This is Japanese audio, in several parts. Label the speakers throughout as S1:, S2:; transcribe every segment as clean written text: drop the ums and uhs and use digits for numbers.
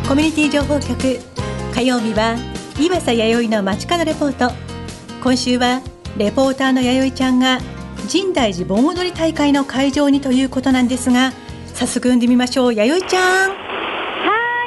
S1: コミュニティ情報局、火曜日は岩佐弥生の街角レポート。今週はレポーターの弥生ちゃんが深大寺盆踊り大会の会場にということなんですが、早速呼んでみましょう。弥生ちゃん。
S2: はい、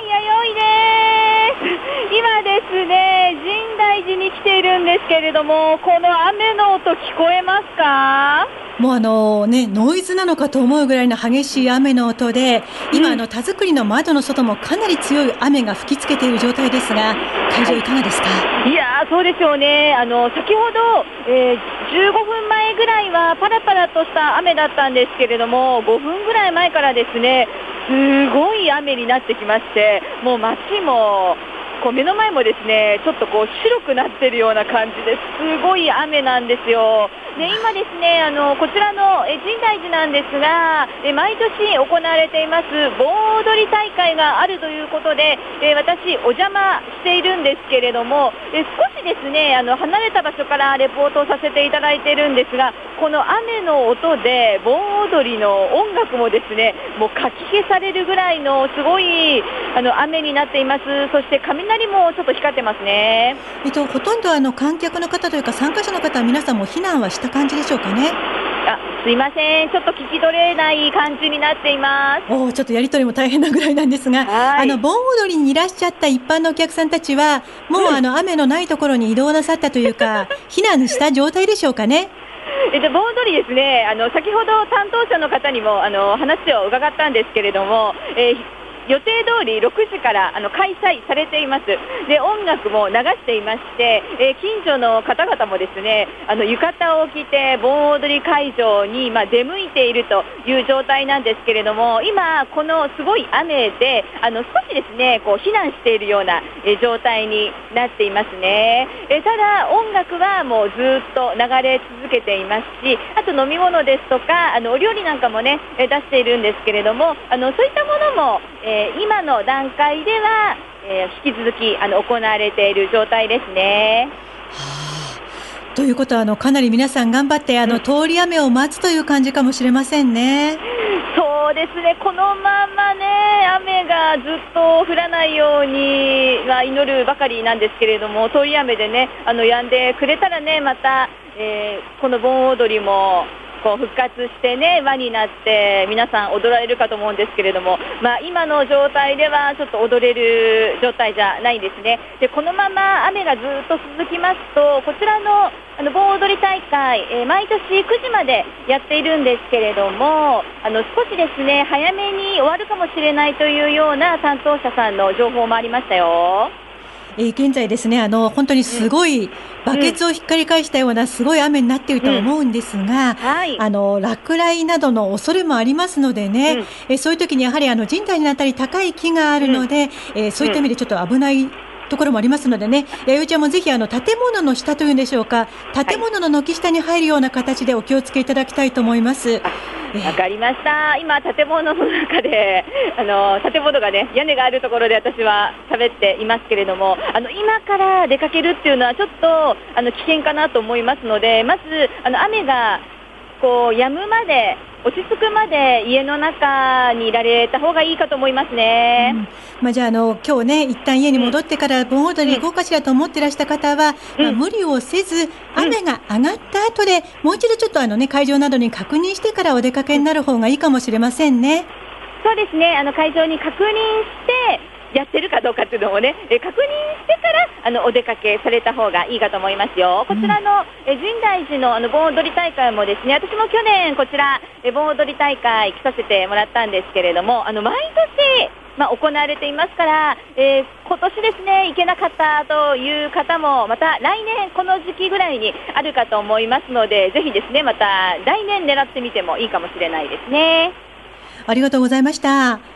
S2: 弥生です。今ですね、深大寺に来ているんですけれども、この雨の音聞こえますか？
S1: もうノイズなのかと思うぐらいの激しい雨の音で、今田作りの窓の外もかなり強い雨が吹きつけている状態ですが、会場いかがですか？
S2: いやー、そうですよね。先ほど、15分前ぐらいはパラパラとした雨だったんですけれども、5分ぐらい前からですね、すごい雨になってきまして、もう街も目の前もですね、ちょっと白くなっているような感じです。すごい雨なんですよ。で、今ですね、こちらの深大寺なんですが、毎年行われています盆踊り大会があるということで、私お邪魔しているんですけれども、少しですね、離れた場所からレポートをさせていただいているんですが、この雨の音で盆踊りの音楽もですね、もうかき消されるぐらいのすごい雨になっています。そして雷もちょっと光ってますね。
S1: ほとんど観客の方というか参加者の方は皆さんも避難はした感じでしょうかね？
S2: すいません、ちょっと聞き取れない感じになっています。
S1: ちょっとやり取りも大変なぐらいなんですが、盆踊りにいらっしゃった一般のお客さんたちはもう雨のないところに移動なさったというか避難した状態でしょうかね？
S2: 盆踊りですね、先ほど担当者の方にも話を伺ったんですけれども、予定通り6時から開催されています。で、音楽も流していまして、近所の方々もですね、浴衣を着て盆踊り会場に出向いているという状態なんですけれども、今このすごい雨で少しですね避難しているような状態になっていますね。ただ音楽はもうずっと流れ続けていますし、あと飲み物ですとかお料理なんかもね出しているんですけれども、そういったものも今の段階では、引き続き行われている状態ですね。
S1: ということはかなり皆さん頑張って通り雨を待つという感じかもしれませんね。
S2: そうですね、このままね雨がずっと降らないように祈るばかりなんですけれども、通り雨でね止んでくれたらね、また、この盆踊りも復活してね、輪になって皆さん踊られるかと思うんですけれども、今の状態ではちょっと踊れる状態じゃないんですね。で、このまま雨がずっと続きますと、こちらの盆踊り大会、毎年9時までやっているんですけれども、少しですね早めに終わるかもしれないというような担当者さんの情報もありましたよ。
S1: 現在ですね、本当にすごいバケツをひっくり返したようなすごい雨になっていると思うんですが、落雷などの恐れもありますのでね、そういう時にやはり人体になったり高い木があるので、そういった意味でちょっと危ないところもありますのでね、弥生ちゃんもぜひ建物の下というんでしょうか、建物の軒下に入るような形でお気をつけいただきたいと思います。
S2: わかりました。今建物の中で建物がね屋根があるところで私は喋っていますけれども、今から出かけるっていうのはちょっと危険かなと思いますので、まず雨が止むまで落ち着くまで家の中にいられた方がいいかと思いますね。
S1: じゃあ今日ね一旦家に戻ってから盆踊り行こうかしらと思ってらした方は、無理をせず雨が上がった後でもう一度ちょっと会場などに確認してからお出かけになる方がいいかもしれませんね。
S2: そうですね、会場に確認してやってるかどうかっていうのをね、確認してからお出かけされた方がいいかと思いますよ。こちらの深大寺の盆踊り大会もですね、私も去年こちら盆踊り大会来させてもらったんですけれども、毎年行われていますから、今年ですね行けなかったという方もまた来年この時期ぐらいにあるかと思いますので、ぜひですねまた来年狙ってみてもいいかもしれないですね。
S1: ありがとうございました。
S2: はい、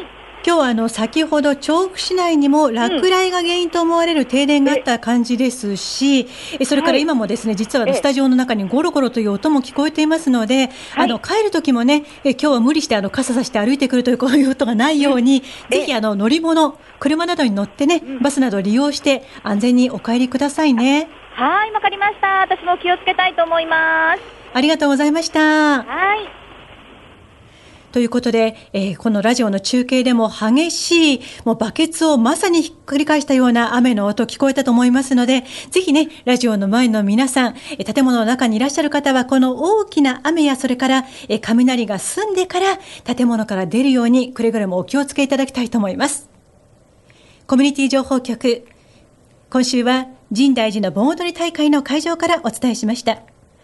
S1: 今日は先ほど調布市内にも落雷が原因と思われる停電があった感じですし、それから今もですね実はスタジオの中にゴロゴロという音も聞こえていますので、帰る時もね今日は無理して傘さして歩いてくるというこういう音がないように、ぜひ乗り物車などに乗ってね、バスなどを利用して安全にお帰りくださいね。
S2: はい、わかりました。私も気をつけたいと思います。
S1: ありがとうございました。
S2: はい。
S1: ということで、このラジオの中継でも激しい、もうバケツをまさにひっくり返したような雨の音聞こえたと思いますので、ぜひね、ラジオの前の皆さん、建物の中にいらっしゃる方は、この大きな雨やそれから雷が済んでから建物から出るように、くれぐれもお気をつけいただきたいと思います。コミュニティ情報局、今週は深大寺の盆踊り大会の会場からお伝えしました。